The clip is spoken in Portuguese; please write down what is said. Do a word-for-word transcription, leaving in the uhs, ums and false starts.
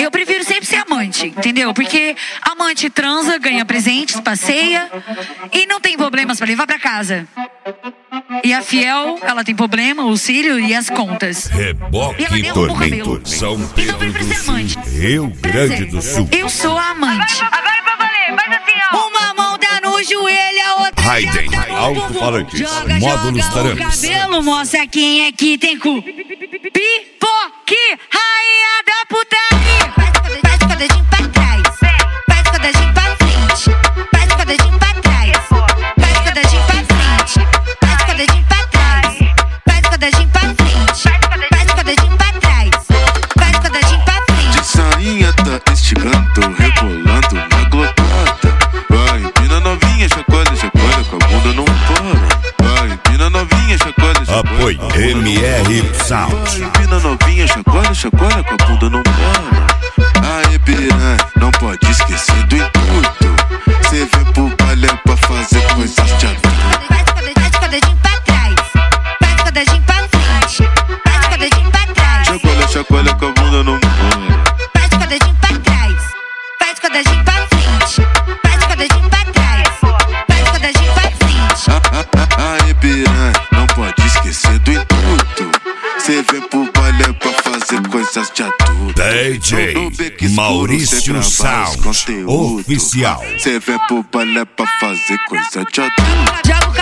Eu prefiro sempre ser amante, entendeu? Porque amante transa, ganha presentes, passeia e não tem problemas pra levar pra casa. E a fiel, ela tem problema, o cílio e as contas. Reboque e e Tormento, São Pedro então, do Sul, Rio Grande do Sul. Eu sou a amante. Agora pra valer, faz assim, ó. Uma mão tá no joelho, a outra Raiden, já tá no alto-falantes, bumbum. Joga, módulos joga o tarames. cabelo, mostra quem é que tem cu. Pipoque, rainha da putaria. Faz com o dedinho pra trás, faz com o dedinho pra frente, faz com o dedinho pra trás, faz com o dedinho pra frente, faz com o dedinho pra trás, faz com o dedinho pra frente, faz com o dedinho pra trás, faz com o dedinho pra frente. De sainha tá esticando, rebolando na glocada. Vai, empina novinha, chacoalha, chacoalha, com a bunda não para. Vai, empina novinha, chacoalha, chacoalha. Apoio M R Sound. Vai, empina novinha, chacoalha, chacoalha, com a bunda não para. Aê, piranha, não pode esquecer do intuito. Cê vem pro baile pra fazer coisas de adulto. Faz com o dedinho pra trás, faz com o dedinho pra frente, faz com o dedinho pra trás, Chacoalha, chacoalha, com a bunda não para. faz com o dedinho pra trás, faz com o dedinho pra frente, faz com o dedinho pra trás, faz com o dedinho pra frente. Ah, ah, ah, Aê, piranha, não pode esquecer do intuito. Cê vem pro baile pra fazer coisas de adulto. D J No beco escuro, cê Maurício grava os Sound conteúdos. Oficial. Cê vem pro baile pra fazer coisa de adulto. Joga o